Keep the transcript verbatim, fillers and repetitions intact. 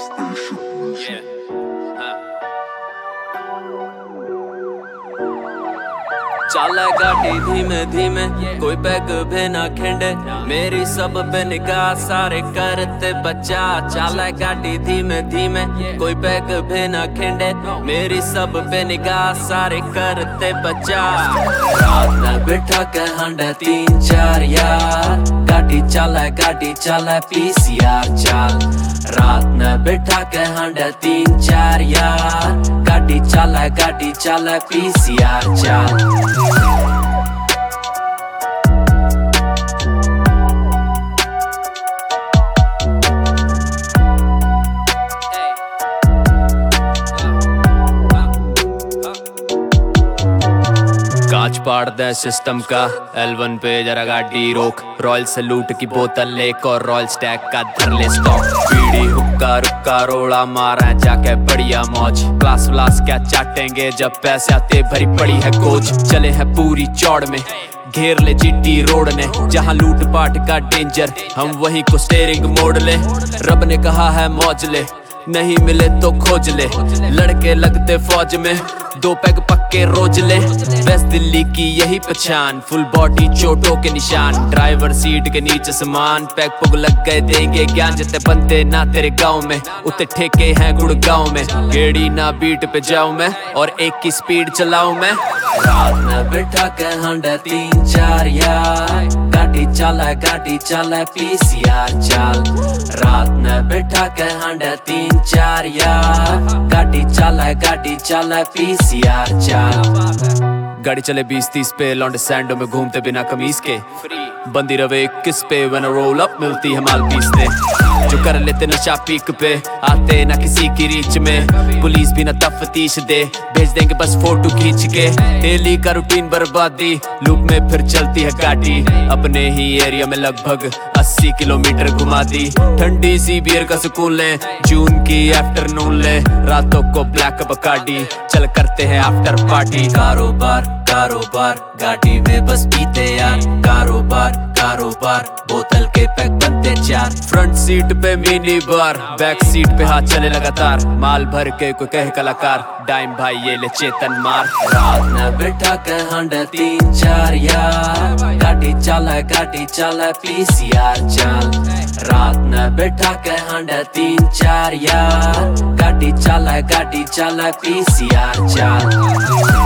Yeah. हाँ. चले गाड़ी धीमे धीमे, कोई पैग भी ना खिंडे, मेरी सब पे निगाह सारे करते बचा। चले गाड़ी धीमे धीमे, कोई पैग भी ना खिंडे, मेरी सब पे निगाह सारे करते बचा। रात में बिठा के हंडे तीन चार यार, गाड़ी चले गाड़ी चले पीसीआर चाल। रात में बिठा के हंडे तीन चार यार, गाड़ी चले गाड़ी चले पीसीआर चाल। कांच पाड़ दे सिस्टम का एल वन पे जरा गाड़ी रोक, रॉयल सैल्यूट की बोतल लेक और रॉयल स्टैक का धर ले स्टॉक। बीड़ी हुक्का रुक्का रोड़ा मारा जाके बढ़िया मौज, क्लास व्लास क्या चाटेंगे जब पैसे आते भरी पड़ी है कोच। चले है पूरी चौड़ में, घेर ले जीटी रोड ने, जहाँ लूट पाट का डेंजर हम वही को स्टेरिंग मोड़ ले। रब ने कहा है मौज ले, नहीं मिले तो खोज ले, लड़के लगते फौज में दो पैग पक्के रोज ले। वेस्ट दिल्ली की यही पहचान, फुल बॉडी चोटों के निशान, ड्राइवर सीट के नीचे सामान, पैग पुग लग गए देंगे ज्ञान। जितने बनते ना तेरे गांव में उतने ठेके हैं गुड़गांव में, गेड़ी ना बीट पे जाऊं मैं और एक की स्पीड चलाऊं मैं। रात में बिठा के हंडे तीन चार यार, गाड़ी चला गाड़ी चला पीसीआर चाल। रात में बिठा के हंडे तीन चार यार, गाड़ी चला गाड़ी चला पीसीआर चाल। गाड़ी चले बीस तीस पे, लौंडे सैंडो में घूमते बिना कमीज के, बंदी रवे इक्कीस पे, when I roll up मिलती है माल पीसते। जो कर लेते नशा पीक पे, आते ना किसी की रीच में, पुलिस भी ना तफ्तीश दे, भेज देंगे बस फोटो खींच के। डेली का रूटीन बर्बादी, लूप में फिर चलती है गाड़ी, अपने ही एरिया में लगभग अस्सी किलोमीटर घुमा दी। ठंडी सी बियर का सुकून ले, जून की आफ्टरनून ले, रातों को ब्लैक बकाडी, चल करते हैं आफ्टर पार्टी। कारोबार कारोबार गाड़ी में बस पीते यार, कारोबार कारोबार बोतल के पैक बनते चार। फ्रंट सीट पे मिनी बार, बैक सीट पे हाथ चले लगातार, माल भर के कोई कहे कलाकार, डाइम भाई ये ले चेतन मार। रात में बिठा के हंडे तीन चार यार, गाड़ी चला गाड़ी चला पीसीआर चाल। रात में बिठा के हंडे तीन चार यार, गाड़ी चला गाड़ी चला पीसीआर चाल।